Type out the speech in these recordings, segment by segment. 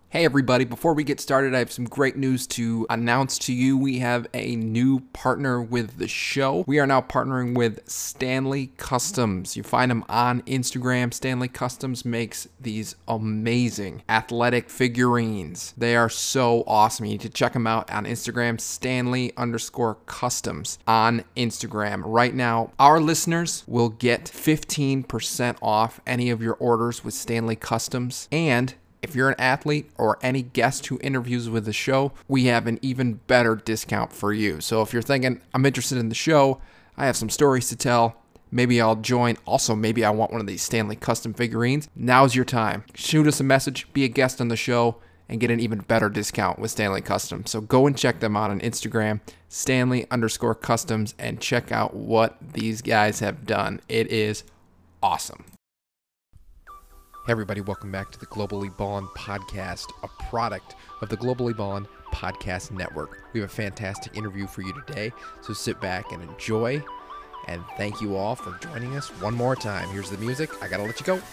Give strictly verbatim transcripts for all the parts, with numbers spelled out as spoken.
Hey everybody, before we get started, I have some great news to announce to you. We have a new partner with the show. We are now partnering with Stanley Customs. You find them on Instagram. Stanley Customs makes these amazing athletic figurines. They are so awesome. You need to check them out on Instagram, Stanley underscore customs on Instagram. Right now, our listeners will get fifteen percent off any of your orders with Stanley Customs, and if you're an athlete or any guest who interviews with the show, we have an even better discount for you. So if you're thinking, I'm interested in the show, I have some stories to tell, maybe I'll join. Also, maybe I want one of these Stanley Custom figurines. Now's your time. Shoot us a message, be a guest on the show, and get an even better discount with Stanley Custom. So go and check them out on Instagram, Stanley underscore customs, and check out what these guys have done. It is awesome. Hey everybody, welcome back to the Globally Ballin' Podcast, a product of the Globally Ballin' Podcast Network. We have a fantastic interview for you today, so sit back and enjoy, and thank you all for joining us one more time. Here's the music. I gotta let you go.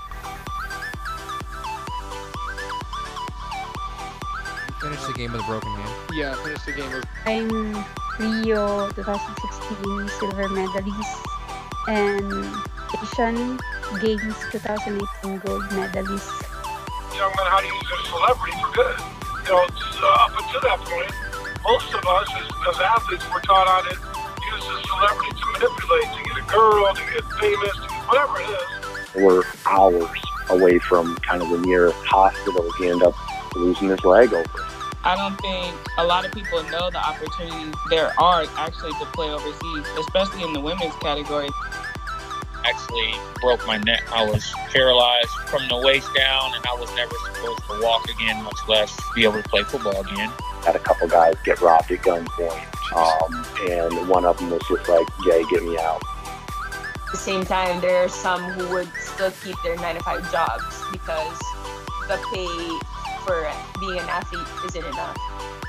Finish the game with a broken hand. Yeah, finish the game with... I'm Rio twenty sixteen silver medalist and Asian Games twenty eighteen gold medalist. Young men how to use their celebrity for good. You know, uh, up until that point, most of us as, as athletes were taught how to use the celebrity to manipulate, to get a girl, to get famous, to get whatever it is. We're hours away from kind of the nearest hospital. He ended up losing his leg over it. I don't think a lot of people know the opportunities there are actually to play overseas, especially in the women's category. Actually broke my neck. I was paralyzed from the waist down, and I was never supposed to walk again, much less be able to play football again. Had a couple guys get robbed at gunpoint, um, and one of them was just like, "Jay, get me out." At the same time, there are some who would still keep their nine to five jobs because the pay for being an athlete isn't enough.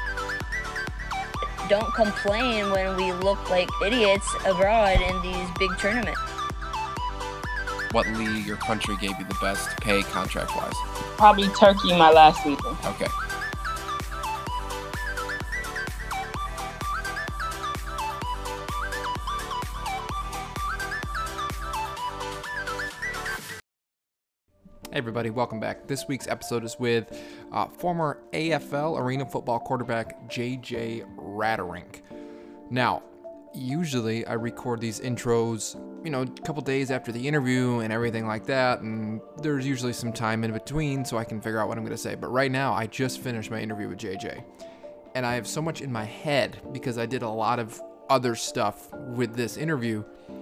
Don't complain when we look like idiots abroad in these big tournaments. What league or country gave you the best pay contract-wise? Probably Turkey my last season. Okay. Hey everybody, welcome back. This week's episode is with uh, former A F L Arena Football quarterback J J Ratterink. Now, usually I record these intros, you know, a couple days after the interview and everything like that, and there's usually some time in between so I can figure out what I'm going to say. But right now, I just finished my interview with J J, and I have so much in my head because I did a lot of other stuff with this interview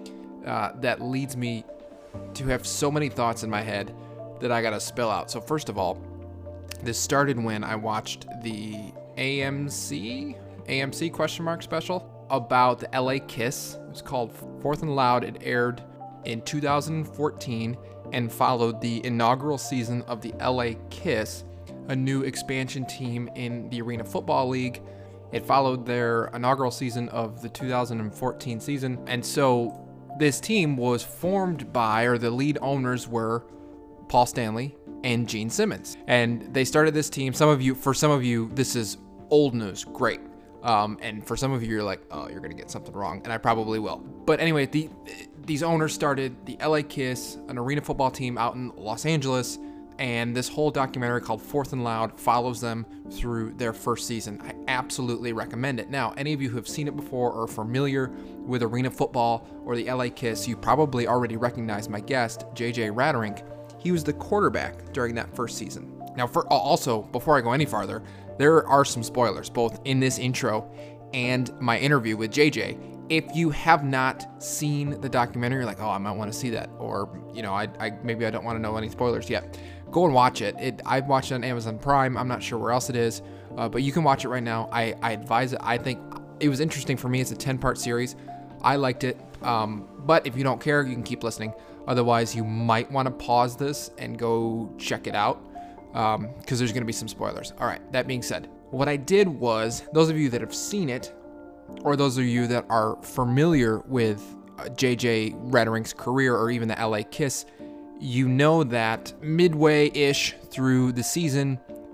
uh, that leads me to have so many thoughts in my head that I got to spill out. So first of all, this started when I watched the A M C, A M C question mark special about the L A Kiss. It was called Fourth and Loud. It aired in two thousand fourteen and followed the inaugural season of the L A Kiss, a new expansion team in the Arena Football League. It followed their inaugural season of the two thousand fourteen season. And so this team was formed by, or the lead owners were Paul Stanley and Gene Simmons. And they started this team. Some of you, for some of you, this is old news. Great. Um, and for some of you, you're like, oh, you're going to get something wrong. And I probably will. But anyway, the, these owners started the L A Kiss, an arena football team out in Los Angeles. And this whole documentary called Fourth and Loud follows them through their first season. I absolutely recommend it. Now, any of you who have seen it before or are familiar with arena football or the L A Kiss, you probably already recognize my guest, J J Ratterink. He was the quarterback during that first season. Now, for also, before I go any farther, there are some spoilers, both in this intro and my interview with J J. If you have not seen the documentary, you're like, oh, I might want to see that, or, you know, I, I maybe I don't want to know any spoilers yet. Go and watch it. It I've watched it on Amazon Prime. I'm not sure where else it is, uh, but you can watch it right now. I, I advise it. I think it was interesting for me. It's a ten-part series. I liked it, um, but if you don't care, you can keep listening. Otherwise, you might want to pause this and go check it out, because um, there's going to be some spoilers. All right, that being said, what I did was, those of you that have seen it, or those of you that are familiar with uh, J J Ratterink's career, or even the L A Kiss, you know that midway-ish through the season,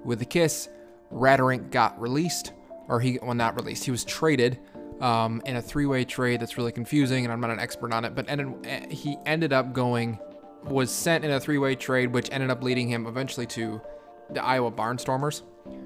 with the Kiss, Raderink got released, or he, well, not released, he was traded um, in a three-way trade that's really confusing, and I'm not an expert on it, but ended, he ended up going, was sent in a three-way trade, which ended up leading him eventually to the Iowa Barnstormers.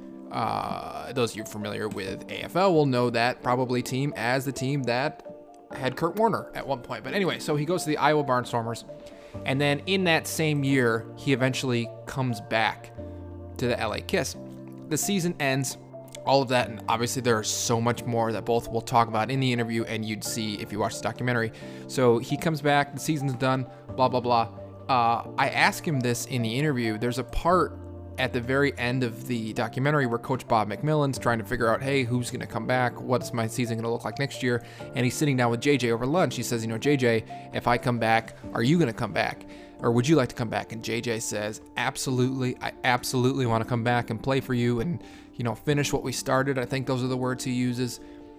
Uh, those of you familiar with A F L will know that probably team as the team that had Kurt Warner at one point. But anyway, so he goes to the Iowa Barnstormers, and then in that same year, he eventually comes back to the L A Kiss. The season ends, all of that, and obviously there's so much more that both will talk about in the interview and you'd see if you watch the documentary. So he comes back, the season's done, blah, blah, blah. Uh, I ask him this in the interview. There's a part at the very end of the documentary where Coach Bob McMillan's trying to figure out, hey, who's going to come back? What's my season going to look like next year? And he's sitting down with J J over lunch. He says, you know, J J, if I come back, are you going to come back? Or would you like to come back? And J J says, absolutely. I absolutely want to come back and play for you and, you know, finish what we started. I think those are the words he uses.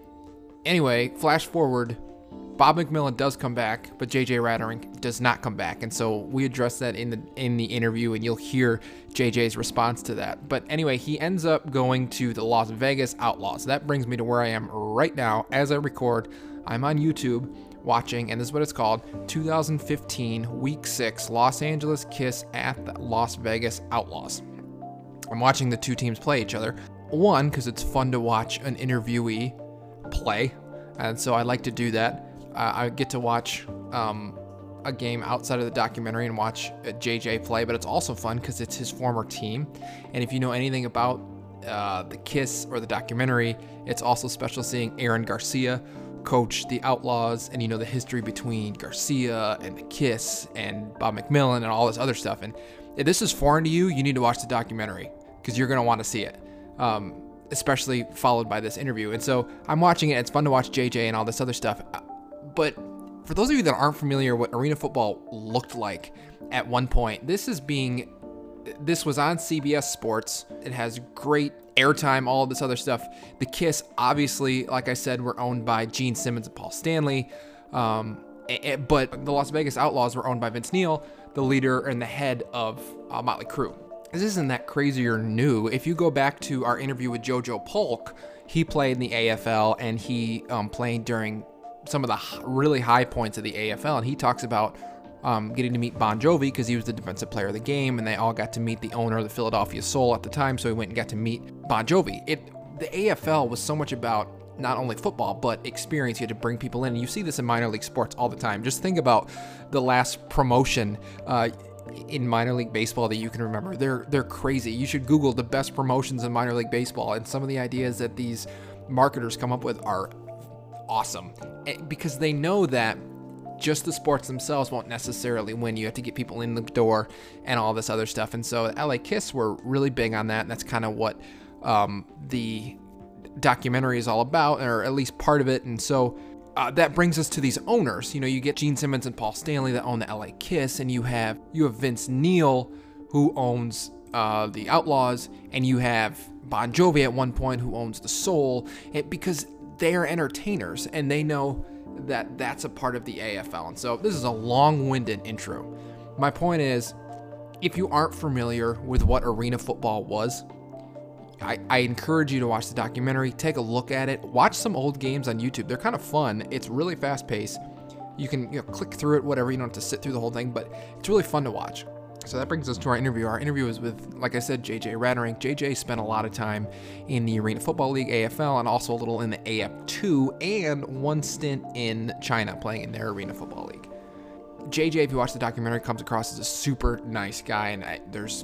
Anyway, flash forward. Bob McMillan does come back, but J J Raderink does not come back, and so we address that in the in the interview, and you'll hear J J's response to that. But anyway, he ends up going to the Las Vegas Outlaws. That brings me to where I am right now as I record. I'm on YouTube watching, and this is what it's called, two thousand fifteen Week six Los Angeles Kiss at the Las Vegas Outlaws. I'm watching the two teams play each other. One, because it's fun to watch an interviewee play, and so I like to do that. Uh, I get to watch um, a game outside of the documentary and watch J J play, but it's also fun because it's his former team. And if you know anything about uh, the Kiss or the documentary, it's also special seeing Aaron Garcia coach the Outlaws, and you know the history between Garcia and the Kiss and Bob McMillan and all this other stuff. And if this is foreign to you, you need to watch the documentary because you're going to want to see it. Um, especially followed by this interview. And so I'm watching it. It's fun to watch J J and all this other stuff. But for those of you that aren't familiar what arena football looked like at one point, this is being, this was on C B S Sports. It has great airtime, all of this other stuff. The Kiss, obviously, like I said, were owned by Gene Simmons and Paul Stanley. Um, but the Las Vegas Outlaws were owned by Vince Neil, the leader and the head of uh, Motley Crue. This isn't that crazy or new. If you go back to our interview with JoJo Polk, he played in the A F L, and he um, played during some of the really high points of the A F L, and he talks about um, getting to meet Bon Jovi because he was the defensive player of the game, and they all got to meet the owner of the Philadelphia Soul at the time, so he went and got to meet Bon Jovi. It, the A F L was so much about not only football, but experience. You had to bring people in, and you see this in minor league sports all the time. Just think about the last promotion uh, in minor league baseball that you can remember. They're, they're crazy. You should Google the best promotions in minor league baseball, and some of the ideas that these marketers come up with are awesome, because they know that just the sports themselves won't necessarily win. You have to get people in the door and all this other stuff. And so L A Kiss were really big on that, and that's kind of what um, the documentary is all about, or at least part of it. And so uh, that brings us to these owners. You know, you get Gene Simmons and Paul Stanley that own the L A Kiss, and you have you have Vince Neil who owns uh, the Outlaws, and you have Bon Jovi at one point who owns the Soul, it, because they are entertainers, and they know that that's a part of the A F L. And so this is a long-winded intro. My point is, if you aren't familiar with what arena football was, I, I encourage you to watch the documentary, take a look at it, watch some old games on YouTube. They're kind of fun. It's really fast-paced. You can you know, click through it, whatever. You don't have to sit through the whole thing, but it's really fun to watch. So that brings us to our interview. Our interview is with, like I said, J J Raderink. J J spent a lot of time in the Arena Football League, A F L, and also a little in the A F two, and one stint in China playing in their Arena Football League. J J, if you watch the documentary, comes across as a super nice guy, and I, there's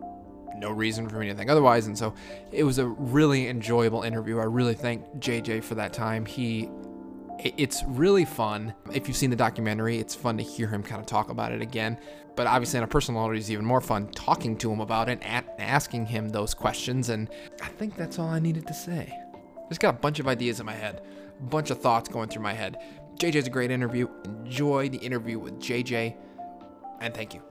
no reason for me to think otherwise. And so it was a really enjoyable interview. I really thank J J for that time. He It's really fun. If you've seen the documentary, it's fun to hear him kind of talk about it again. But obviously on a personal level, it's even more fun talking to him about it and asking him those questions. And I think that's all I needed to say. Just got a bunch of ideas in my head, a bunch of thoughts going through my head. J J's a great interview. Enjoy the interview with J J, and thank you.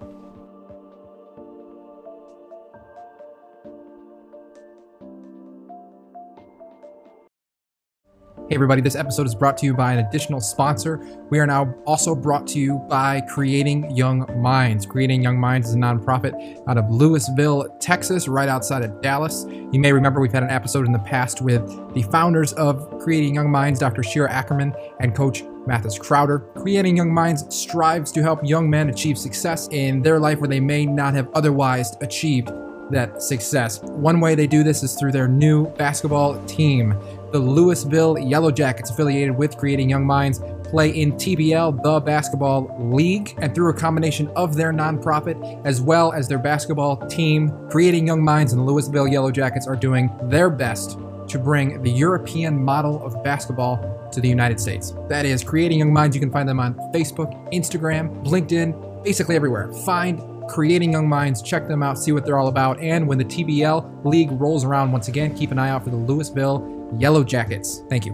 Hey everybody, this episode is brought to you by an additional sponsor. We are now also brought to you by Creating Young Minds. Creating Young Minds is a nonprofit out of Louisville, Texas, right outside of Dallas. You may remember we've had an episode in the past with the founders of Creating Young Minds, Doctor Shira Ackerman and Coach Mathis Crowder. Creating Young Minds strives to help young men achieve success in their life where they may not have otherwise achieved that success. One way they do this is through their new basketball team. The Louisville Yellow Jackets, affiliated with Creating Young Minds, play in T B L, the basketball league, and through a combination of their nonprofit as well as their basketball team, Creating Young Minds and the Louisville Yellow Jackets are doing their best to bring the European model of basketball to the United States. That is Creating Young Minds. You can find them on Facebook, Instagram, LinkedIn, basically everywhere. Find Creating Young Minds, check them out, see what they're all about, and when the T B L league rolls around once again, keep an eye out for the Louisville Yellow Jackets. Thank you.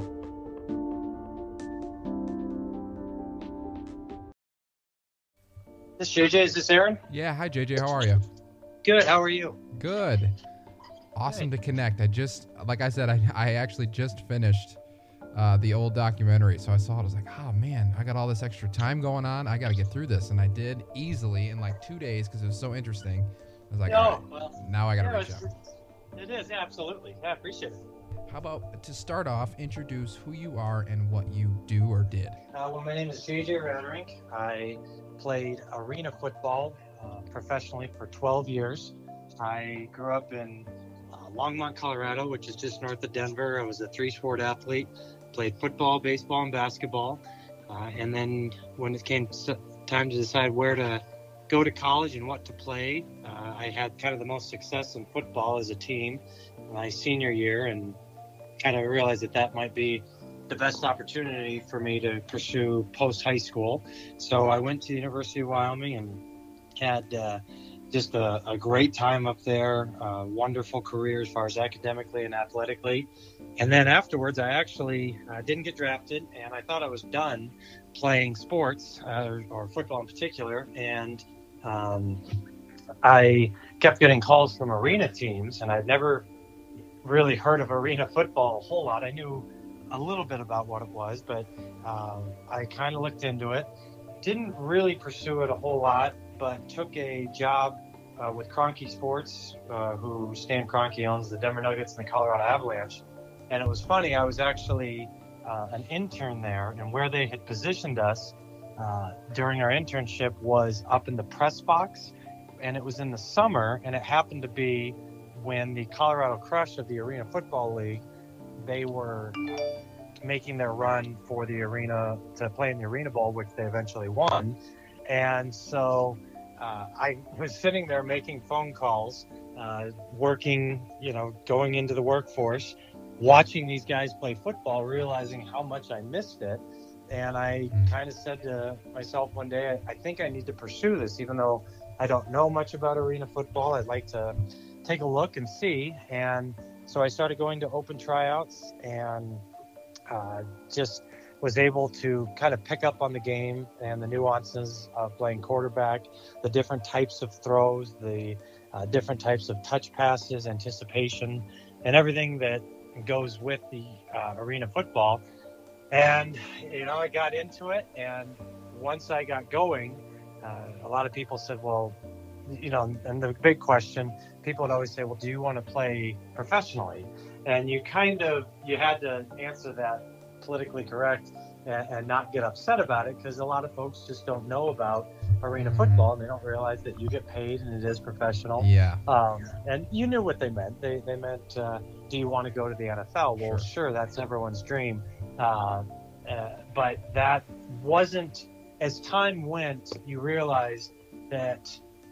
This J J, is this Aaron? Yeah, hi J J, how are you? Good, how are you? Good. Awesome to connect. I just, like I said, I, I actually just finished uh, the old documentary, so I saw it, I was like, oh man, I got all this extra time going on, I got to get through this, and I did easily in like two days because it was so interesting. I was like, oh, all right, well, now I got to yeah, reach out. It is, absolutely. Yeah, I appreciate it. How about, to start off, introduce who you are and what you do or did. Uh, well, my name is J J Raderink. I played arena football uh, professionally for twelve years. I grew up in uh, Longmont, Colorado, which is just north of Denver. I was a three-sport athlete, played football, baseball, and basketball. Uh, and then when it came time to decide where to go to college and what to play, uh, I had kind of the most success in football as a team my senior year, and kind of realized that that might be the best opportunity for me to pursue post-high school. So I went to the University of Wyoming and had uh, just a, a great time up there, uh, wonderful career as far as academically and athletically. And then afterwards, I actually uh, didn't get drafted, and I thought I was done playing sports, uh, or football in particular, and um, I kept getting calls from arena teams, and I'd never really heard of arena football a whole lot. I knew a little bit about what it was, but um, I kind of looked into it. Didn't really pursue it a whole lot, but took a job uh, with Kroenke Sports, uh, who Stan Kroenke owns the Denver Nuggets and the Colorado Avalanche. And it was funny, I was actually uh, an intern there, and where they had positioned us uh, during our internship was up in the press box, and it was in the summer, and it happened to be when the Colorado Crush of the Arena Football League, they were making their run for the arena to play in the Arena Bowl, which they eventually won. And so uh, I was sitting there making phone calls, uh, working, you know, going into the workforce, watching these guys play football, realizing how much I missed it. And I kind of said to myself one day, I, I think I need to pursue this, even though I don't know much about arena football. I'd like to take a look and see. And so I started going to open tryouts, and uh, just was able to kind of pick up on the game and the nuances of playing quarterback, the different types of throws, the uh, different types of touch passes, anticipation, and everything that goes with the uh, arena football. And, you know, I got into it, and once I got going, uh, a lot of people said, well, you know, and the big question, people would always say, well, do you want to play professionally? And you kind of, you had to answer that politically correct and, and not get upset about it, because a lot of folks just don't know about arena football, and they don't realize that you get paid and it is professional. Yeah. Um, and you knew what they meant. They, they meant, uh, do you want to go to the N F L? Well, sure, sure that's everyone's dream. Uh, uh, but that wasn't, as time went, you realized that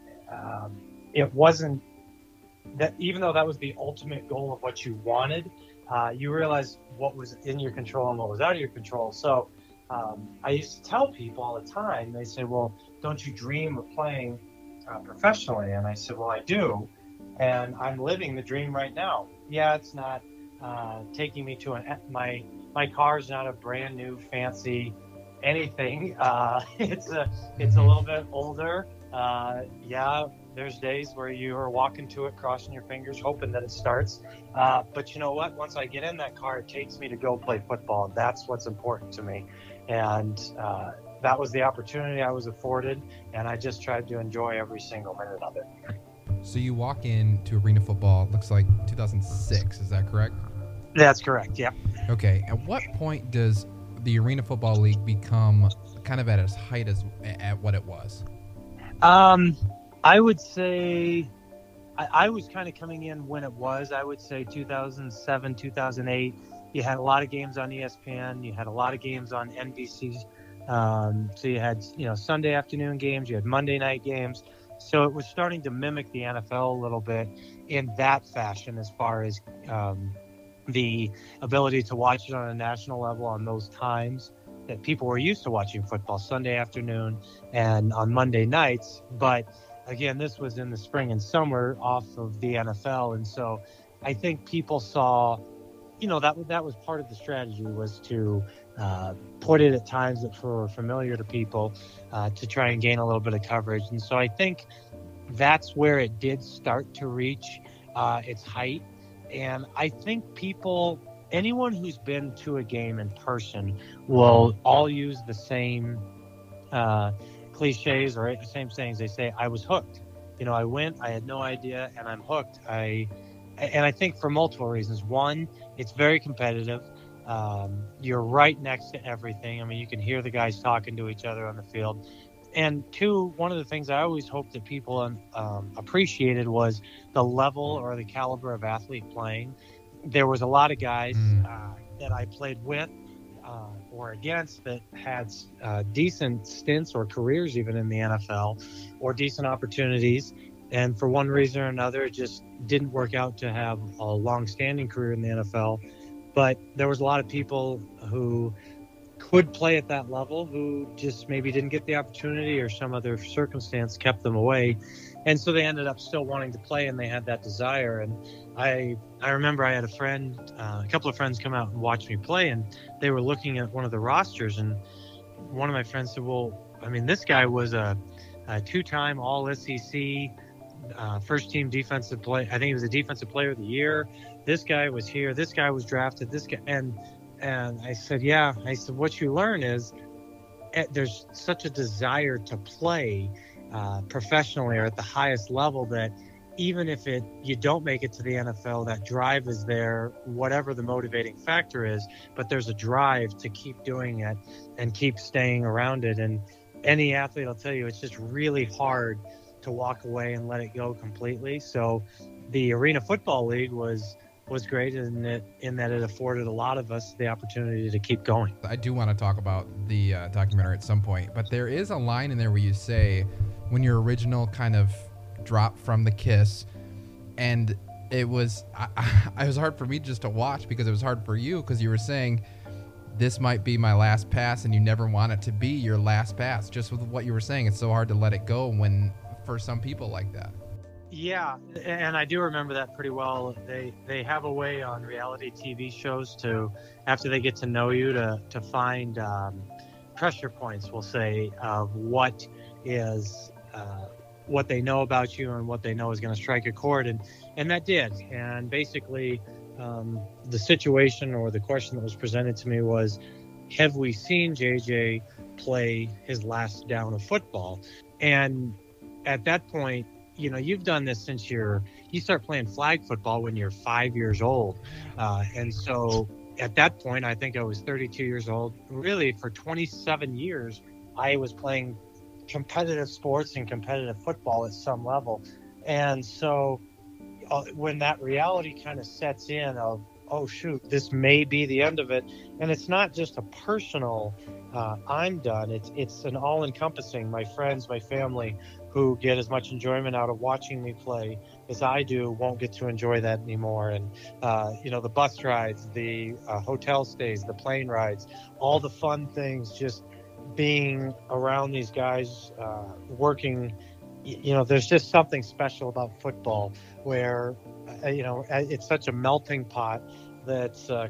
um, it wasn't, that even though that was the ultimate goal of what you wanted, uh, you realized what was in your control and what was out of your control. So um, I used to tell people all the time, they say, well, don't you dream of playing uh, professionally? And I said, well, I do. And I'm living the dream right now. Yeah, it's not uh, taking me to an, my, my car's not a brand new fancy anything. Uh, it's a, it's a little bit older. Uh, yeah, there's days where you are walking to it, crossing your fingers, hoping that it starts. Uh, but you know what? Once I get in that car, it takes me to go play football. And that's what's important to me. And uh, that was the opportunity I was afforded, and I just tried to enjoy every single minute of it. So you walk into arena football, looks like two thousand six, is that correct? That's correct, yeah. Okay, at what point does the Arena Football League become kind of at its height as at what it was? Um, I would say I, I was kind of coming in when it was. I would say two thousand seven, two thousand eight. You had a lot of games on E S P N. You had a lot of games on N B C. Um, so you had, you know, Sunday afternoon games. You had Monday night games. So it was starting to mimic the N F L a little bit in that fashion, as far as um, the ability to watch it on a national level on those times that people were used to watching football, Sunday afternoon and on Monday nights. But again, this was in the spring and summer off of the N F L. And so I think people saw, you know, that that was part of the strategy, was to uh, put it at times that were familiar to people uh, to try and gain a little bit of coverage. And so I think that's where it did start to reach uh, its height. And I think people, anyone who's been to a game in person will all use the same uh, cliches or the same sayings. They say, I was hooked. You know, I went, I had no idea, and I'm hooked. I, and I think for multiple reasons. One, it's very competitive. Um, you're right next to everything. I mean, you can hear the guys talking to each other on the field. And two, one of the things I always hoped that people um, appreciated was the level or the caliber of athlete playing. There was a lot of guys uh, that I played with uh, or against that had uh, decent stints or careers even in the N F L, or decent opportunities. And for one reason or another, it just didn't work out to have a long-standing career in the N F L. But there was a lot of people who could play at that level who just maybe didn't get the opportunity, or some other circumstance kept them away. And so they ended up still wanting to play, and they had that desire. And I I remember I had a friend, uh, a couple of friends come out and watch me play, and they were looking at one of the rosters, and one of my friends said, well, I mean, this guy was a, a two-time all S E C uh, first-team defensive play. I think he was a defensive player of the year. This guy was here. This guy was drafted. This guy, and and I said, yeah. I said, what you learn is eh, there's such a desire to play uh, professionally or at the highest level, that even if it you don't make it to the N F L, that drive is there, whatever the motivating factor is. But there's a drive to keep doing it and keep staying around it. And any athlete will tell you, it's just really hard to walk away and let it go completely. So the Arena Football League was was great in it, in that it afforded a lot of us the opportunity to keep going. I do want to talk about the uh, documentary at some point, but there is a line in there where you say, when your original kind of dropped from the kiss, and it was, I, I, it was hard for me just to watch, because it was hard for you, because you were saying, this might be my last pass, and you never want it to be your last pass. Just with what you were saying, it's so hard to let it go when, for some people like that. Yeah, and I do remember that pretty well. They they have a way on reality T V shows to, after they get to know you, to to find um, pressure points, we'll say, of what is uh, what they know about you and what they know is going to strike a chord, and and that did. And basically, um, the situation or the question that was presented to me was, have we seen J J play his last down of football? And at that point, you know, you've done this since you're, you start playing flag football when you're five years old. Uh, and so at that point, I think I was thirty-two years old. Really, for twenty-seven years, I was playing competitive sports and competitive football at some level. And so uh, when that reality kind of sets in of, oh, shoot, this may be the end of it. And it's not just a personal, uh, I'm done. It's, it's an all-encompassing, my friends, my family, who get as much enjoyment out of watching me play as I do, won't get to enjoy that anymore. And, uh, you know, the bus rides, the uh, hotel stays, the plane rides, all the fun things, just being around these guys, uh, working, you know, there's just something special about football where, uh, you know, it's such a melting pot that's uh,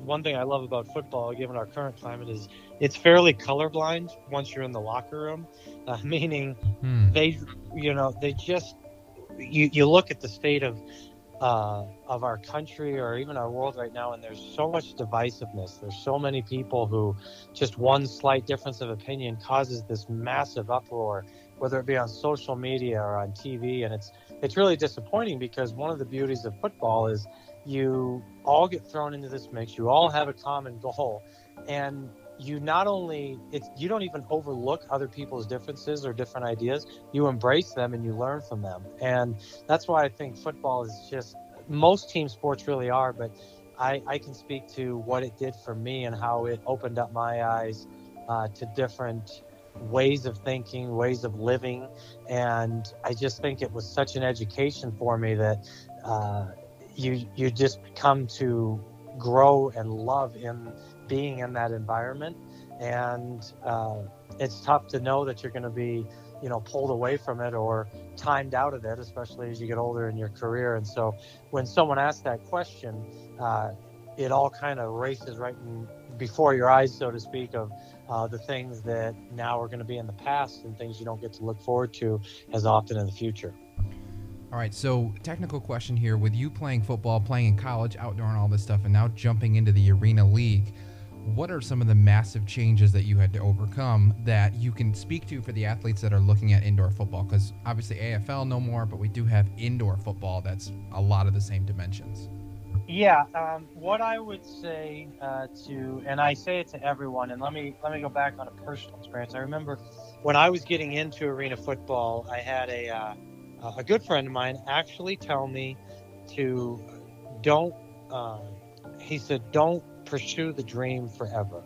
one thing I love about football, given our current climate, is it's fairly colorblind once you're in the locker room, uh, meaning Hmm. they, you know, they just, you, you look at the state of, uh, of our country or even our world right now, and there's so much divisiveness. There's so many people who just one slight difference of opinion causes this massive uproar, whether it be on social media or on T V. And it's, it's really disappointing, because one of the beauties of football is you all get thrown into this mix. You all have a common goal, and you not only it's you don't even overlook other people's differences or different ideas. You embrace them and you learn from them. And that's why I think football is just, most team sports really are, but I, I can speak to what it did for me and how it opened up my eyes uh, to different ways of thinking, ways of living. And I just think it was such an education for me that uh, you you just come to grow and love in being in that environment. And uh, it's tough to know that you're going to be, you know, pulled away from it or timed out of it, especially as you get older in your career. And so when someone asks that question, uh, it all kind of races right in before your eyes, so to speak, of uh, the things that now are going to be in the past and things you don't get to look forward to as often in the future. All right, so technical question here. With you playing football, playing in college, outdoor and all this stuff, and now jumping into the Arena League, what are some of the massive changes that you had to overcome that you can speak to for the athletes that are looking at indoor football? Because obviously A F L no more, but we do have indoor football that's a lot of the same dimensions. Yeah, um, what I would say uh, to, and I say it to everyone, and let me let me go back on a personal experience. I remember when I was getting into arena football, I had a uh, a good friend of mine actually tell me to don't. Uh, he said, "Don't pursue the dream forever."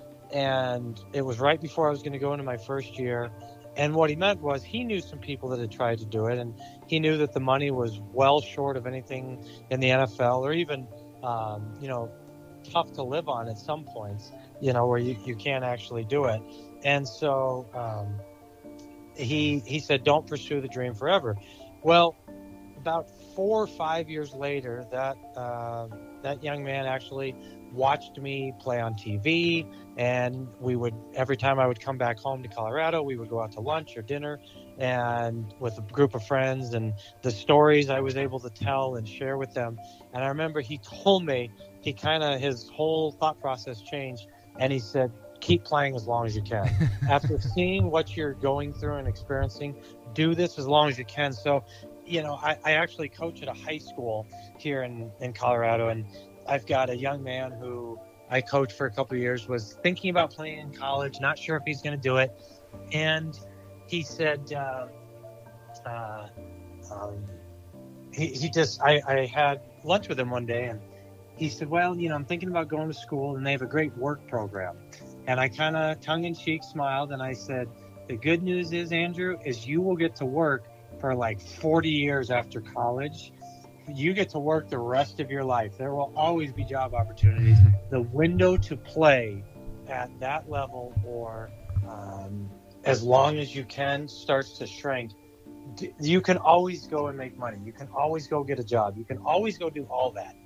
And it was right before I was going to go into my first year. And what he meant was he knew some people that had tried to do it, and he knew that the money was well short of anything in the N F L, or even, um, you know, tough to live on at some points, you know, where you, you can't actually do it. And so um, he he said, don't pursue the dream forever. Well, about four or five years later, that uh, that young man actually watched me play on T V, and we would, every time I would come back home to Colorado, we would go out to lunch or dinner and with a group of friends, and the stories I was able to tell and share with them. And I remember he told me, he kind of, his whole thought process changed, and he said, keep playing as long as you can. After seeing what you're going through and experiencing, do this as long as you can. So, you know, I, I actually coach at a high school here in, in Colorado, and I've got a young man who I coached for a couple of years, was thinking about playing in college, not sure if he's going to do it. And he said, uh, uh, um, he, he just, I, I had lunch with him one day, and he said, well, you know, I'm thinking about going to school, and they have a great work program. And I kind of tongue-in-cheek smiled, and I said, the good news is, Andrew, is you will get to work for like forty years after college. You get to work the rest of your life. There will always be job opportunities. The window to play at that level, or um, as long as you can, starts to shrink. D- you can always go and make money. You can always go get a job. You can always go do all that.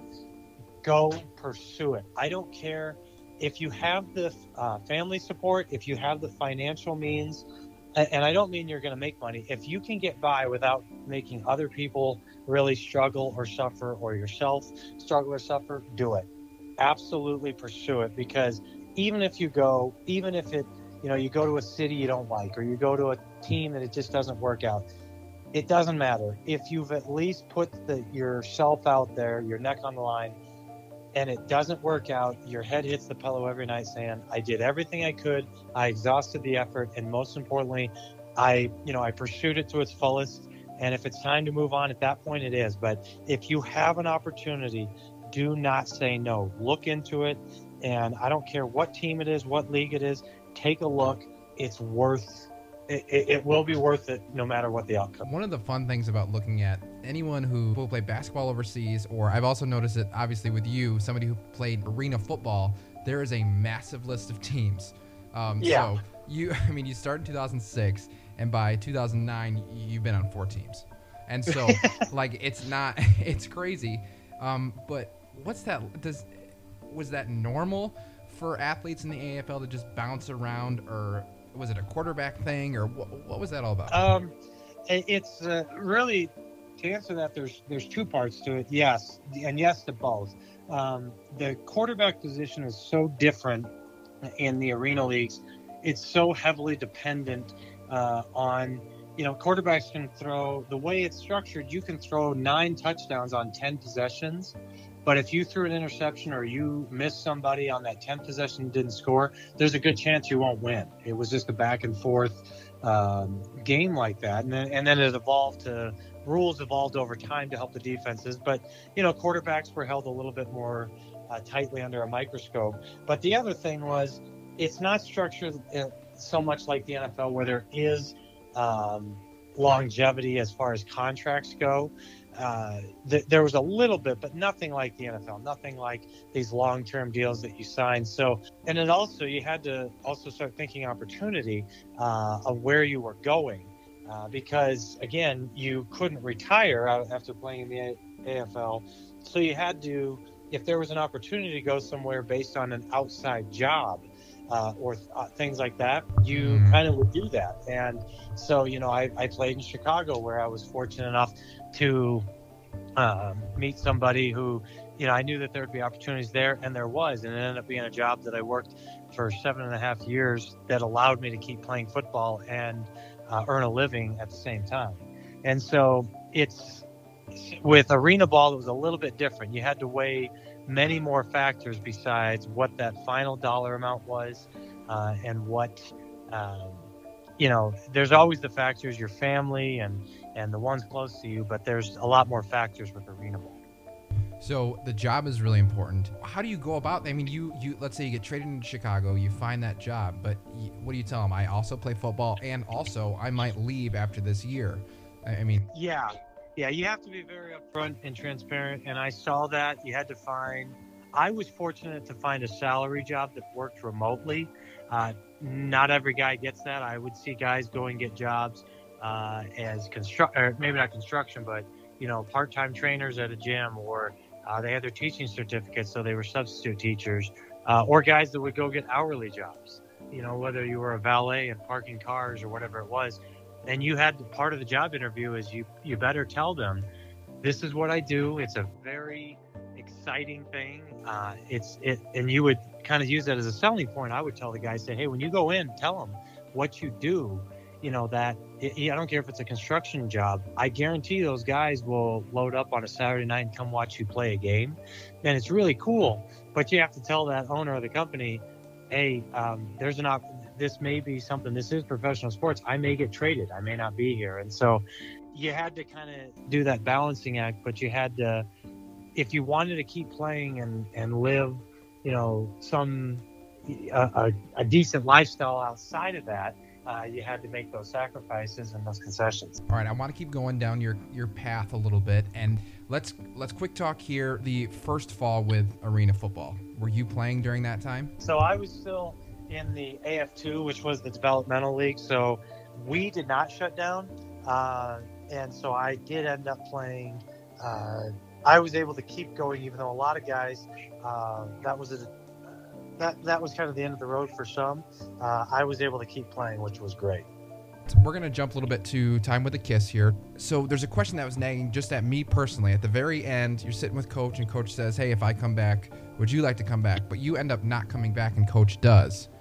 Go pursue it. I don't care if you have the uh, family support, if you have the financial means, and I don't mean you're going to make money. If you can get by without making other people really struggle or suffer, or yourself struggle or suffer, do it. Absolutely pursue it, because even if you go, even if it, you know, you go to a city you don't like, or you go to a team that it just doesn't work out, it doesn't matter. If you've at least put the, yourself out there, your neck on the line, and it doesn't work out, your head hits the pillow every night saying, I did everything I could, I exhausted the effort, and most importantly, I, you know, I pursued it to its fullest. And if it's time to move on, at that point it is. But if you have an opportunity, do not say no. Look into it, and I don't care what team it is, what league it is, take a look. It's worth It, it, it will be worth it no matter what the outcome. One of the fun things about looking at anyone who will play basketball overseas, or I've also noticed it obviously with you, somebody who played arena football, there is a massive list of teams. Um, Yeah. So you, I mean, you started in two thousand six, and by two thousand nine, you've been on four teams. And so, like, it's not, it's crazy. Um, but what's that? Does was that normal for athletes in the A F L to just bounce around, or was it a quarterback thing, or what, what was that all about? Um, it's uh, really, to answer that, there's there's two parts to it. Yes, and yes to both. Um, the quarterback position is so different in the arena leagues. It's so heavily dependent uh, on, you know, quarterbacks can throw, the way it's structured, you can throw nine touchdowns on ten possessions. But if you threw an interception or you missed somebody on that tenth possession and didn't score, there's a good chance you won't win. It was just a back and forth um, game like that. And then, and then it evolved to, rules evolved over time to help the defenses. But, you know, quarterbacks were held a little bit more uh, tightly under a microscope. But the other thing was, it's not structured so much like the N F L where there is um, longevity as far as contracts go. Uh, th- there was a little bit, but nothing like the N F L, nothing like these long-term deals that you sign. So, and then also you had to also start thinking opportunity uh, of where you were going, uh, because again, you couldn't retire after playing in the A F L. So you had to, if there was an opportunity to go somewhere based on an outside job, Uh, or uh, things like that, you mm. kind of would do that. And so, you know, I, I played in Chicago, where I was fortunate enough to uh, meet somebody who, you know, I knew that there would be opportunities there, and there was. And it ended up being a job that I worked for seven and a half years that allowed me to keep playing football and uh, earn a living at the same time. And so it's, with arena ball, it was a little bit different. You had to weigh many more factors besides what that final dollar amount was, uh, and what, um, you know, there's always the factors, your family and, and the ones close to you, but there's a lot more factors with arena ball. So the job is really important. How do you go about, I mean, you, you let's say you get traded into Chicago, you find that job, but you, what do you tell them? I also play football, and also I might leave after this year. I, I mean. Yeah. Yeah, you have to be very upfront and transparent, and I saw that. You had to find, I was fortunate to find a salary job that worked remotely. Uh, not every guy gets that. I would see guys go and get jobs uh, as construct, or maybe not construction, but, you know, part-time trainers at a gym, or uh, they had their teaching certificates, so they were substitute teachers, uh, or guys that would go get hourly jobs, you know, whether you were a valet and parking cars or whatever it was. And you had, part of the job interview is you, you better tell them, this is what I do. It's a very exciting thing. Uh, it's it, and you would kind of use that as a selling point. I would tell the guy, say, hey, when you go in, tell them what you do. You know, that it, I don't care if it's a construction job. I guarantee those guys will load up on a Saturday night and come watch you play a game. And it's really cool. But you have to tell that owner of the company, hey, um, there's an op- this may be something, this is professional sports. I may get traded. I may not be here. And so you had to kind of do that balancing act, but you had to, if you wanted to keep playing and, and live, you know, some, a, a, a decent lifestyle outside of that, uh, you had to make those sacrifices and those concessions. All right. I want to keep going down your, your path a little bit, and let's, let's quick talk here. The first fall with arena football, were you playing during that time? So I was still in the A F two, which was the developmental league. So we did not shut down. Uh, and so I did end up playing. Uh, I was able to keep going, even though a lot of guys, uh, that was a, that, that was kind of the end of the road for some. Uh, I was able to keep playing, which was great. We're going to jump a little bit to Time with a Kiss here. So there's a question that was nagging just at me personally. At the very end, you're sitting with Coach, and Coach says, hey, if I come back, would you like to come back? But you end up not coming back, and Coach does.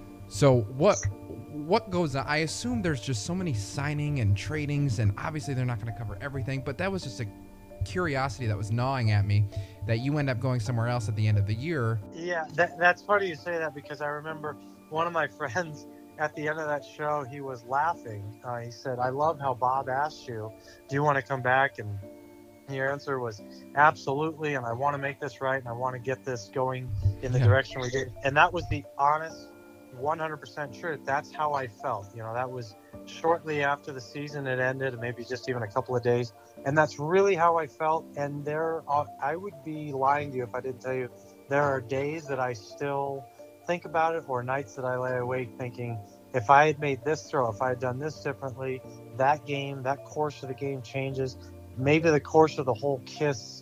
So what what goes on? I assume there's just so many signing and tradings, and obviously they're not going to cover everything, but that was just a curiosity that was gnawing at me, that you end up going somewhere else at the end of the year. Yeah, that, that's funny you say that, because I remember one of my friends at the end of that show, he was laughing. Uh, he said, I love how Bob asked you, do you want to come back? And your answer was absolutely, and I want to make this right, and I want to get this going in the yeah. direction we did. And that was the honest, one hundred percent truth. That's how I felt. You know, that was shortly after the season had ended, maybe just even a couple of days. And that's really how I felt. And there, are, I would be lying to you if I didn't tell you, there are days that I still think about it, or nights that I lay awake thinking, if I had made this throw, if I had done this differently, that game, that course of the game changes. Maybe the course of the whole Kiss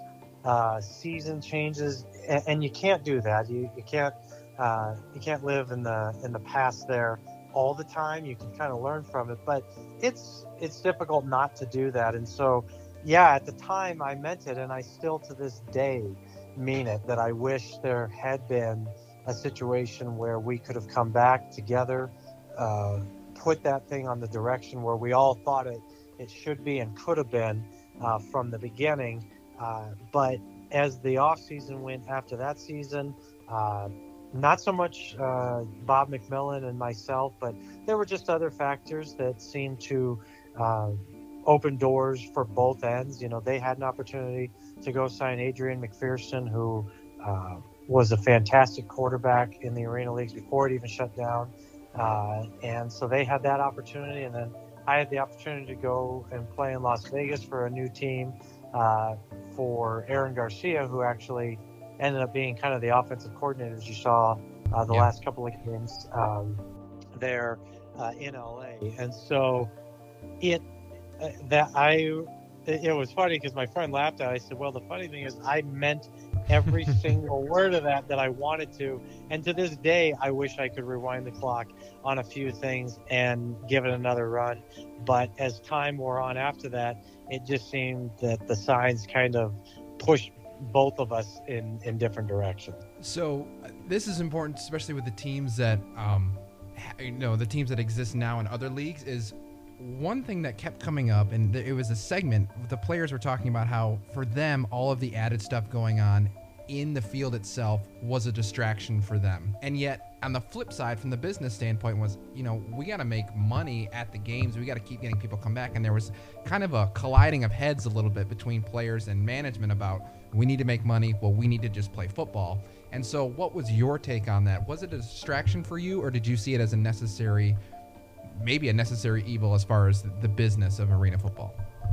uh, season changes, and, and you can't do that. You you can't uh, you can't live in the in the past there all the time. You can kind of learn from it, but it's it's difficult not to do that. And so, yeah, at the time I meant it, and I still to this day mean it, that I wish there had been a situation where we could have come back together, uh, put that thing on the direction where we all thought it, it should be and could have been uh, from the beginning. Uh, but as the off season went after that season, uh, not so much uh, Bob McMillan and myself, but there were just other factors that seemed to uh, open doors for both ends. You know, they had an opportunity to go sign Adrian McPherson, who uh, was a fantastic quarterback in the Arena Leagues before it even shut down. Uh, and so they had that opportunity. And then I had the opportunity to go and play in Las Vegas for a new team uh, for Aaron Garcia, who actually ended up being kind of the offensive coordinator, as you saw uh, the Yeah. last couple of games um, there uh, in L A. And so it uh, that I it, it was funny because my friend laughed at it. I said, well, the funny thing is I meant every single word of that that I wanted to. And to this day, I wish I could rewind the clock on a few things and give it another run. But as time wore on after that, it just seemed that the signs kind of pushed both of us in, in different directions. So uh, this is important, especially with the teams that, um, ha- you know, the teams that exist now in other leagues. Is one thing that kept coming up, and th- it was a segment. The players were talking about how, for them, all of the added stuff going on in the field itself was a distraction for them. And yet, on the flip side, from the business standpoint, was, you know, we got to make money at the games. We got to keep getting people come back. And there was kind of a colliding of heads a little bit between players and management about, we need to make money. Well, we need to just play football. And so what was your take on that? Was it a distraction for you, or did you see it as a necessary, maybe a necessary evil as far as the business of arena football?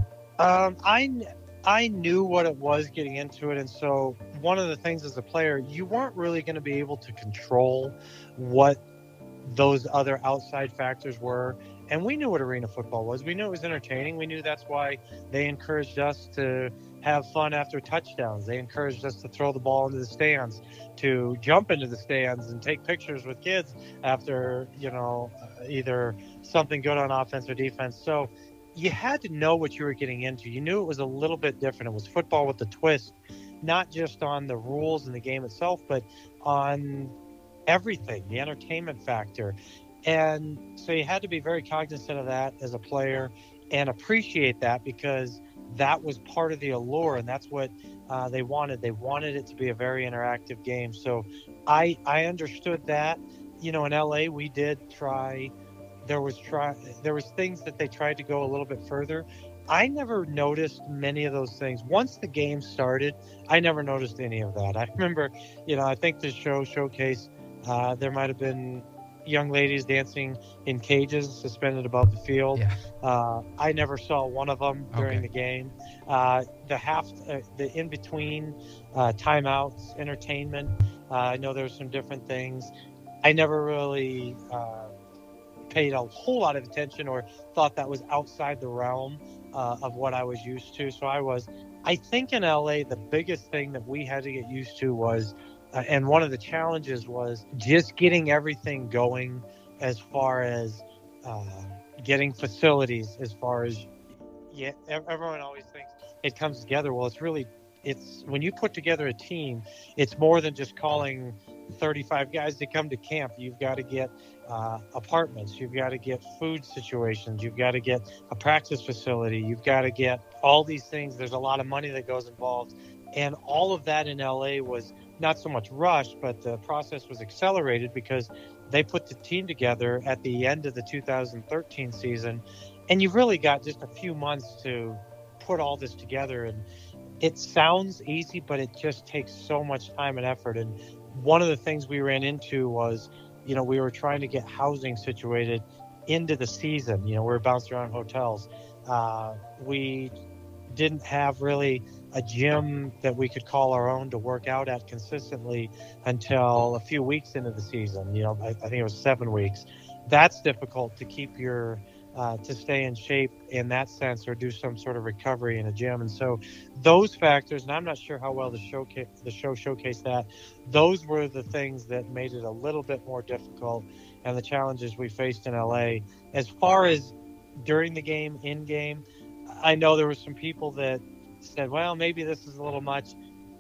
Um, I, I knew what it was getting into it. And so one of the things as a player, you weren't really going to be able to control what those other outside factors were. And we knew what arena football was. We knew it was entertaining. We knew that's why they encouraged us to have fun after touchdowns. They encouraged us to throw the ball into the stands, to jump into the stands and take pictures with kids after, you know, either something good on offense or defense. So you had to know what you were getting into. You knew it was a little bit different. It was football with a twist, not just on the rules and the game itself, but on everything, the entertainment factor. And so you had to be very cognizant of that as a player and appreciate that, because that was part of the allure, and that's what uh, they wanted. They wanted it to be a very interactive game. So I I understood that. You know, in L A, we did try. There was try. There was things that they tried to go a little bit further. I never noticed many of those things. Once the game started, I never noticed any of that. I remember, you know, I think the show showcase, uh, there might have been young ladies dancing in cages suspended above the field. Yeah. Uh, I never saw one of them during Okay. the game. Uh, the half, uh, the in between uh, timeouts, entertainment. Uh, I know there's some different things. I never really uh, paid a whole lot of attention or thought that was outside the realm uh, of what I was used to. So I was, I think in L A, the biggest thing that we had to get used to was, uh, and one of the challenges was just getting everything going as far as uh, getting facilities, as far as, yeah, everyone always thinks it comes together. Well, it's really, it's when you put together a team, it's more than just calling thirty-five guys to come to camp. You've got to get uh, apartments. You've got to get food situations. You've got to get a practice facility. You've got to get all these things. There's a lot of money that goes involved. And all of that in L A was not so much rushed, but the process was accelerated because they put the team together at the end of the two thousand thirteen season. And you've really got just a few months to put all this together. And it sounds easy, but it just takes so much time and effort. And one of the things we ran into was, you know, we were trying to get housing situated into the season. You know, we were bouncing around hotels. Uh, we didn't have really a gym that we could call our own to work out at consistently until a few weeks into the season. You know, I, I think it was seven weeks. That's difficult to keep your uh, to stay in shape in that sense or do some sort of recovery in a gym. And so those factors, and I'm not sure how well the show, the show showcased that, those were the things that made it a little bit more difficult and the challenges we faced in L A. As far as during the game, in game, I know there were some people that said, well, maybe this is a little much.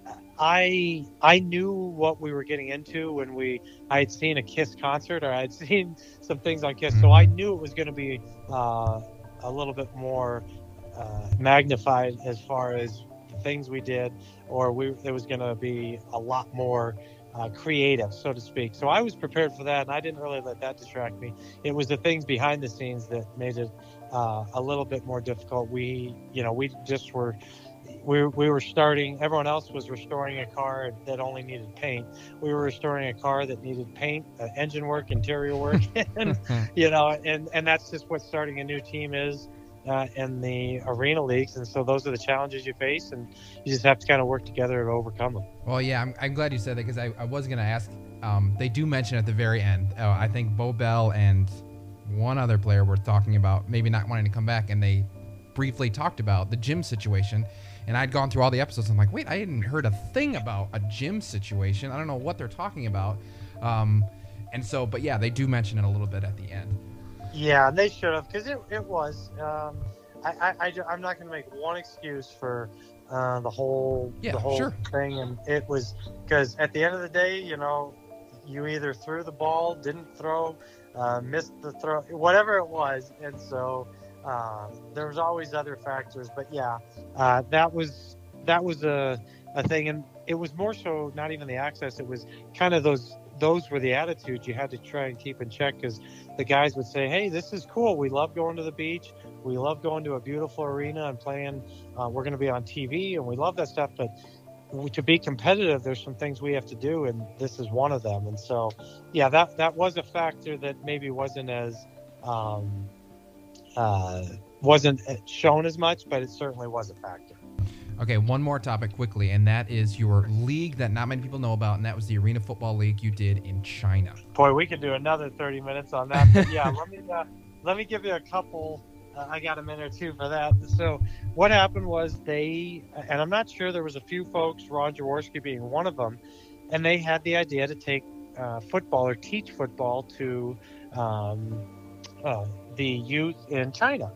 I I knew what we were getting into when we I had seen a Kiss concert, or I had seen some things on Kiss, so I knew it was going to be uh, a little bit more uh, magnified as far as the things we did, or we there was going to be a lot more uh, creative, so to speak. So I was prepared for that, and I didn't really let that distract me. It was the things behind the scenes that made it uh, a little bit more difficult. We, you know, we just were. We, we were starting, everyone else was restoring a car that only needed paint. We were restoring a car that needed paint, uh, engine work, interior work, and, you know, and, and that's just what starting a new team is uh, in the arena leagues. And so those are the challenges you face, and you just have to kind of work together to overcome them. Well, yeah, I'm, I'm glad you said that, because I, I was going to ask, um, they do mention at the very end, uh, I think Bo Bell and one other player were talking about maybe not wanting to come back, and they briefly talked about the gym situation. And I'd gone through all the episodes. I'm like, wait, I hadn't heard a thing about a gym situation. I don't know what they're talking about. Um, and so, but yeah, they do mention it a little bit at the end. Yeah, they should have, because it, it was. Um, I, I, I, I'm not going to make one excuse for uh, the whole yeah, the whole sure. thing. And it was because at the end of the day, you know, you either threw the ball, didn't throw, uh, missed the throw, whatever it was. And so Uh, there was always other factors, but yeah, uh, that was that was a a thing, and it was more so not even the access. It was kind of those those were the attitudes you had to try and keep in check, because the guys would say, "Hey, this is cool. We love going to the beach. We love going to a beautiful arena and playing. Uh, we're going to be on T V, and we love that stuff. But to be competitive, there's some things we have to do, and this is one of them." And so, yeah, that that was a factor that maybe wasn't as um, Uh, wasn't shown as much, but it certainly was a factor. Okay, one more topic quickly, and that is your league that not many people know about, and that was the Arena Football League you did in China. Boy, we could do another thirty minutes on that. But yeah, let me uh, let me give you a couple. Uh, I got a minute or two for that. So what happened was they, and I'm not sure, there was a few folks, Ron Jaworski being one of them, and they had the idea to take uh, football or teach football to um, uh, the youth in China.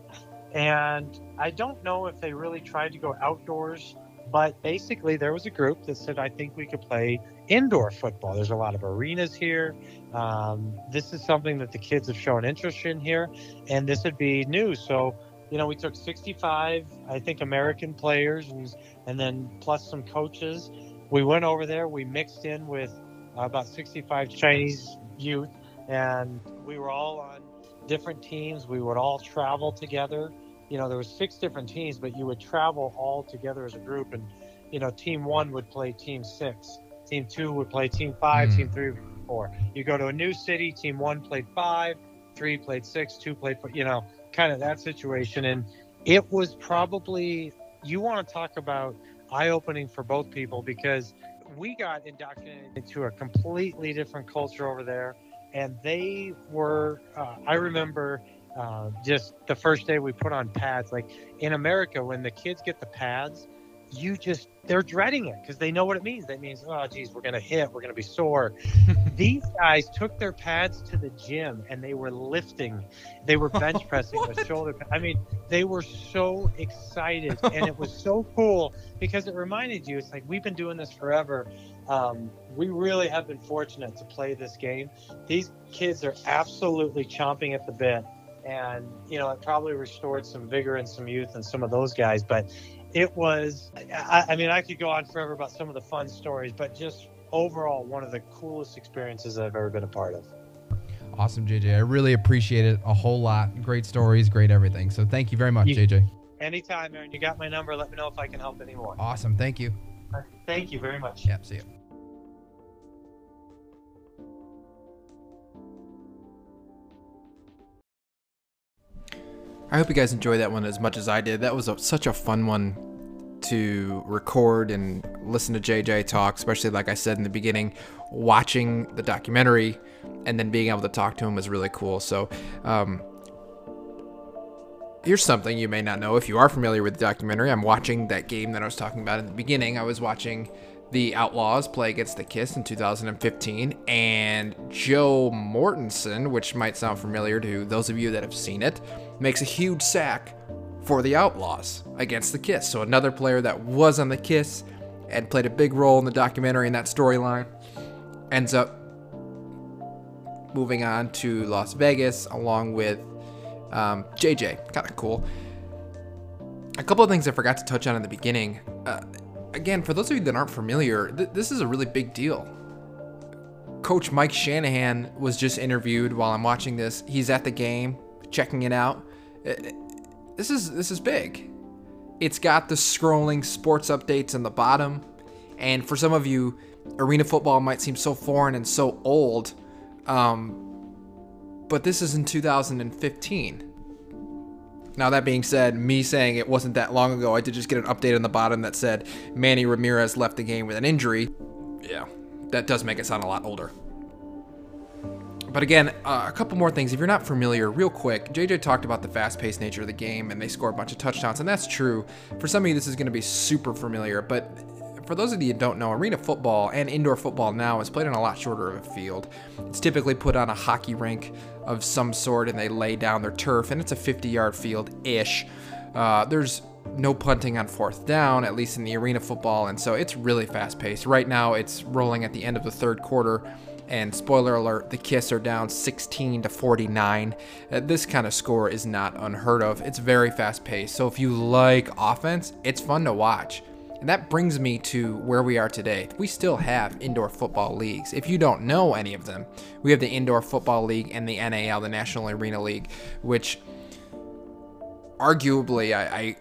And I don't know if they really tried to go outdoors, but basically there was a group that said, I think we could play indoor football. There's a lot of arenas here. Um, this is something that the kids have shown interest in here, and this would be new. So, you know, we took sixty-five, I think, American players, and, and then plus some coaches. We went over there, we mixed in with uh, about sixty-five Chinese youth, and we were all on different teams. We would all travel together. You know, there was six different teams, but you would travel all together as a group. And, you know, team one would play team six. Team two would play team five. Mm. Team three, four. You go to a new city, team one played five, three played six, two played four, you know, kind of that situation. And it was probably, you want to talk about eye-opening for both people, because we got indoctrinated into a completely different culture over there. And they were, uh, I remember uh, just the first day we put on pads. Like in America, when the kids get the pads, you just, they're dreading it because they know what it means. That means, oh, geez, we're going to hit, we're going to be sore. These guys took their pads to the gym and they were lifting. They were bench pressing with shoulder pads. I mean, they were so excited. And it was so cool because it reminded you, it's like, we've been doing this forever. Um, we really have been fortunate to play this game. These kids are absolutely chomping at the bit. And, you know, it probably restored some vigor and some youth in some of those guys. But it was, I, I mean, I could go on forever about some of the fun stories, but just overall, one of the coolest experiences I've ever been a part of. Awesome, J J. I really appreciate it a whole lot. Great stories, great everything. So thank you very much, you, J J. Anytime, Aaron. You got my number. Let me know if I can help anymore. Awesome. Thank you. Thank you very much. Yep. See you. I hope you guys enjoyed that one as much as I did. That was a, such a fun one to record and listen to J J talk, especially like I said in the beginning, watching the documentary and then being able to talk to him was really cool. So um, here's something you may not know if you are familiar with the documentary. I'm watching that game that I was talking about in the beginning. I was watching the Outlaws play against the Kiss in two thousand fifteen, and Joe Mortensen, which might sound familiar to those of you that have seen it, makes a huge sack for the Outlaws against the Kiss. So another player that was on the Kiss and played a big role in the documentary in that storyline ends up moving on to Las Vegas along with um, J J. Kind of cool. A couple of things I forgot to touch on in the beginning. Uh, again, for those of you that aren't familiar, th- this is a really big deal. Coach Mike Shanahan was just interviewed while I'm watching this. He's at the game, checking it out. It, this is this is big. It's got the scrolling sports updates in the bottom, and for some of you, arena football might seem so foreign and so old, um, but this is in two thousand fifteen. Now, that being said, me saying it wasn't that long ago, I did just get an update on the bottom that said Manny Ramirez left the game with an injury. Yeah, that does make it sound a lot older. But again, uh, a couple more things. If you're not familiar, real quick, J J talked about the fast-paced nature of the game, and they score a bunch of touchdowns, and that's true. For some of you, this is going to be super familiar, but for those of you that don't know, arena football and indoor football now is played on a lot shorter of a field. It's typically put on a hockey rink of some sort, and they lay down their turf, and it's a fifty-yard field-ish. Uh, there's no punting on fourth down, at least in the arena football, and so it's really fast-paced. Right now, it's rolling at the end of the third quarter, and spoiler alert, the Kiss are down sixteen to forty-nine. Uh, this kind of score is not unheard of. It's very fast-paced, so if you like offense, it's fun to watch. And that brings me to where we are today. We still have indoor football leagues. If you don't know any of them, we have the Indoor Football League and the N A L, the National Arena League, which arguably I, I,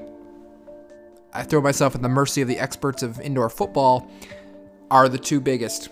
I throw myself at the mercy of the experts of indoor football, are the two biggest.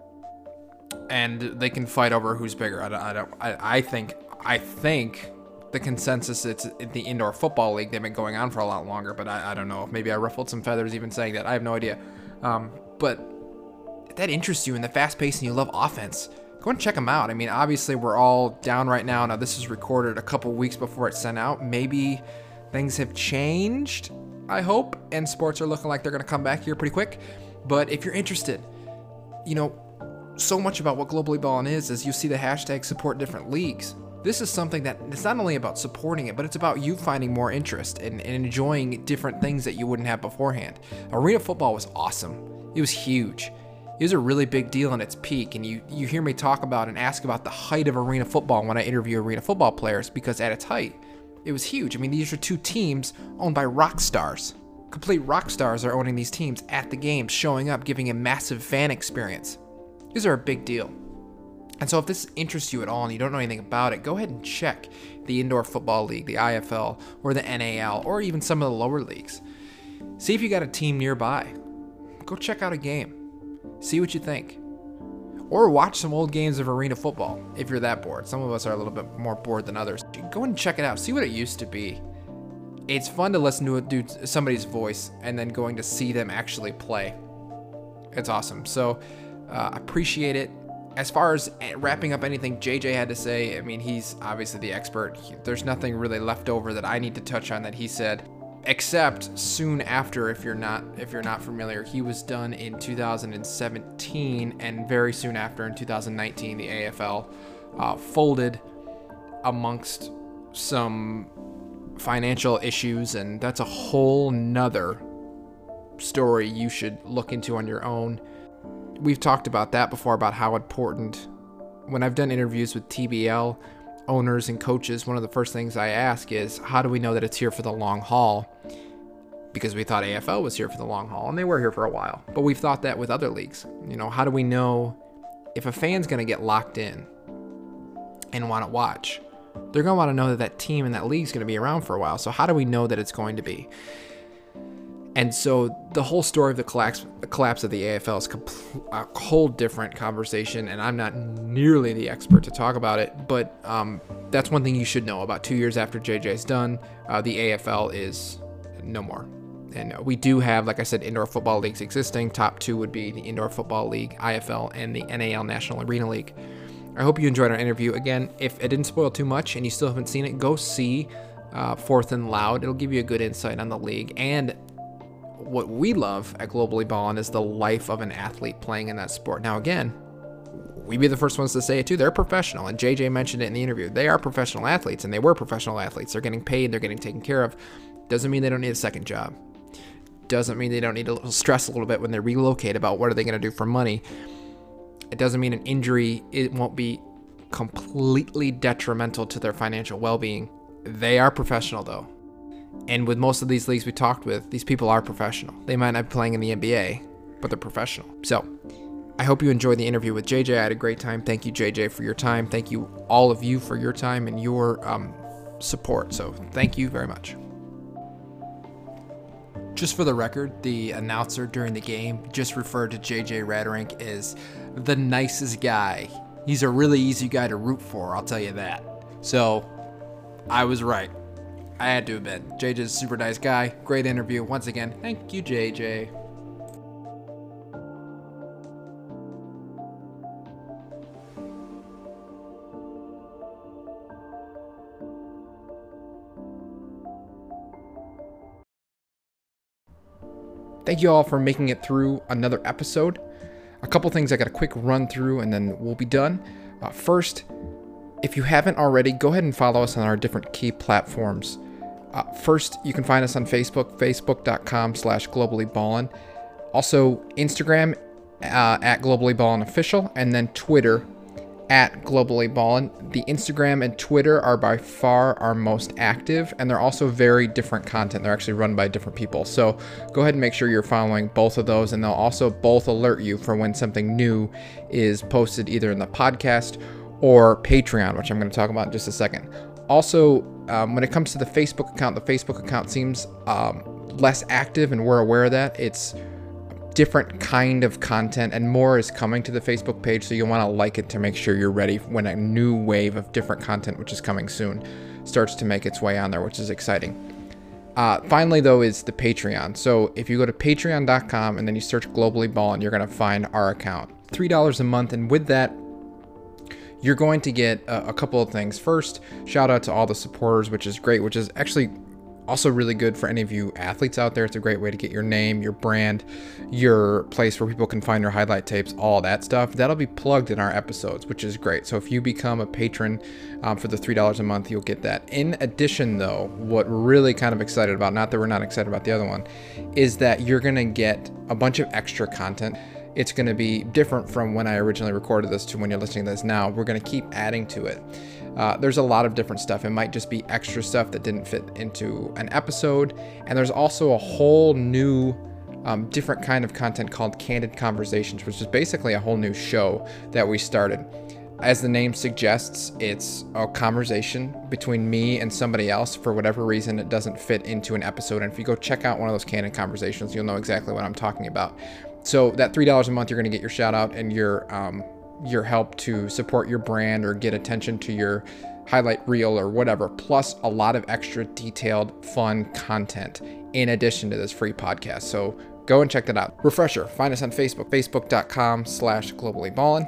And they can fight over who's bigger. I don't, I, don't, I, I think, I think the consensus, it's the Indoor Football League. They've been going on for a lot longer, but I, I don't know. Maybe I ruffled some feathers even saying that. I have no idea. Um, but if that interests you in the fast pace and you love offense, go and check them out. I mean, obviously we're all down right now. Now this is recorded a couple weeks before it's sent out. Maybe things have changed, I hope, and sports are looking like they're going to come back here pretty quick. But if you're interested, you know, so much about what Globally Ballin' is, is you see the hashtag support different leagues. This is something that it's not only about supporting it, but it's about you finding more interest and, and enjoying different things that you wouldn't have beforehand. Arena football was awesome. It was huge. It was a really big deal in its peak, and you, you hear me talk about and ask about the height of arena football when I interview arena football players, because at its height, it was huge. I mean, these are two teams owned by rock stars. Complete rock stars are owning these teams at the games, showing up, giving a massive fan experience. These are a big deal. And so if this interests you at all and you don't know anything about it, go ahead and check the Indoor Football League, the I F L, or the N A L, or even some of the lower leagues. See if you got a team nearby. Go check out a game. See what you think. Or watch some old games of arena football if you're that bored. Some of us are a little bit more bored than others. Go and check it out. See what it used to be. It's fun to listen to a dude, somebody's voice and then going to see them actually play. It's awesome. So uh, appreciate it. As far as wrapping up anything J J had to say, I mean, he's obviously the expert. There's nothing really left over that I need to touch on that he said, except soon after, if you're not if you're not familiar, he was done in two thousand seventeen, and very soon after in two thousand nineteen, the A F L uh, folded amongst some financial issues, and that's a whole nother story you should look into on your own. We've talked about that before, about how important, when I've done interviews with T B L owners and coaches, one of the first things I ask is, how do we know that it's here for the long haul? Because we thought A F L was here for the long haul, and they were here for a while. But we've thought that with other leagues. You know, how do we know if a fan's going to get locked in and want to watch? They're going to want to know that that team and that league's going to be around for a while. So how do we know that it's going to be? And so the whole story of the collapse, the collapse of the A F L is compl- a whole different conversation, and I'm not nearly the expert to talk about it, but um, that's one thing you should know. About two years after J J's done, uh, the A F L is no more. And we do have, like I said, indoor football leagues existing. Top two would be the Indoor Football League, I F L, and the N A L National Arena League. I hope you enjoyed our interview. Again, if it didn't spoil too much and you still haven't seen it, go see uh, Fourth and Loud. It'll give you a good insight on the league. And what we love at Globally Ballin' is the life of an athlete playing in that sport. Now, again, we'd be the first ones to say it too. They're professional, and J J mentioned it in the interview. They are professional athletes, and they were professional athletes. They're getting paid. They're getting taken care of. Doesn't mean they don't need a second job. Doesn't mean they don't need to stress a little bit when they relocate about what are they going to do for money. It doesn't mean an injury, it won't be completely detrimental to their financial well-being. They are professional, though. And with most of these leagues we talked with, these people are professional. They might not be playing in the N B A, but they're professional. So I hope you enjoyed the interview with J J. I had a great time. Thank you, J J, for your time. Thank you, all of you, for your time and your um, support. So thank you very much. Just for the record, the announcer during the game just referred to J J Raderink as the nicest guy. He's a really easy guy to root for, I'll tell you that. So, I was right. I had to admit, J J's a super nice guy. Great interview. Once again, thank you, J J. Thank you all for making it through another episode. A couple things I got a quick run through and then we'll be done. Uh, first, if you haven't already, go ahead and follow us on our different key platforms. Uh, first, you can find us on Facebook, facebook.com slash globallyballin. Also, Instagram uh, at globallyballin official, and then Twitter at globallyballin. The Instagram and Twitter are by far our most active, and they're also very different content. They're actually run by different people. So go ahead and make sure you're following both of those, and they'll also both alert you for when something new is posted either in the podcast or Patreon, which I'm going to talk about in just a second. Also, um, when it comes to the Facebook account, the Facebook account seems um, less active, and we're aware of that. It's different kind of content, and more is coming to the Facebook page, so you'll want to like it to make sure you're ready when a new wave of different content, which is coming soon, starts to make its way on there, which is exciting. Uh, finally, though, is the Patreon. So if you go to patreon dot com and then you search Globally Ballin', you're going to find our account. three dollars a month, and with that, you're going to get a, a couple of things. First, shout out to all the supporters, which is great, which is actually also really good for any of you athletes out there. It's a great way to get your name, your brand, your place where people can find your highlight tapes, all that stuff. That'll be plugged in our episodes, which is great. So if you become a patron um, for the three dollars a month, you'll get that. In addition, though, what we're really kind of excited about, not that we're not excited about the other one, is that you're going to get a bunch of extra content. It's going to be different from when I originally recorded this to when you're listening to this now. We're going to keep adding to it. Uh, there's a lot of different stuff. It might just be extra stuff that didn't fit into an episode. And there's also a whole new, um, different kind of content called Candid Conversations, which is basically a whole new show that we started. As the name suggests, it's a conversation between me and somebody else. For whatever reason, it doesn't fit into an episode. And if you go check out one of those Candid Conversations, you'll know exactly what I'm talking about. So that three dollars a month, you're going to get your shout out and your um, your help to support your brand or get attention to your highlight reel or whatever, plus a lot of extra detailed, fun content in addition to this free podcast. So go and check that out. Refresher, find us on Facebook, facebook.com slash globallyballin,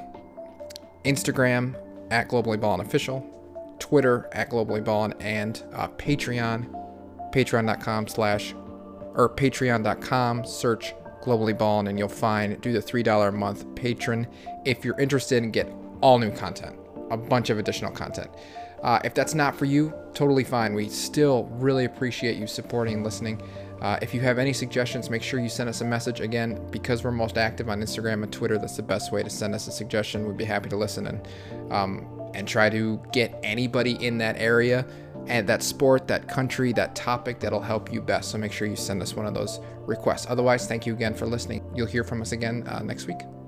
Instagram at globallyballin official, Twitter at globallyballin, and uh, Patreon, patreon.com slash, or patreon.com, search Globally Ballin', and you'll find, do the three dollars a month patron if you're interested and get all new content, a bunch of additional content. Uh, if that's not for you, totally fine. We still really appreciate you supporting and listening. Uh, if you have any suggestions, make sure you send us a message. Again, because we're most active on Instagram and Twitter, that's the best way to send us a suggestion. We'd be happy to listen and um, and try to get anybody in that area and that sport, that country, that topic that'll help you best. So make sure you send us one of those requests. Otherwise, thank you again for listening. You'll hear from us again uh, next week.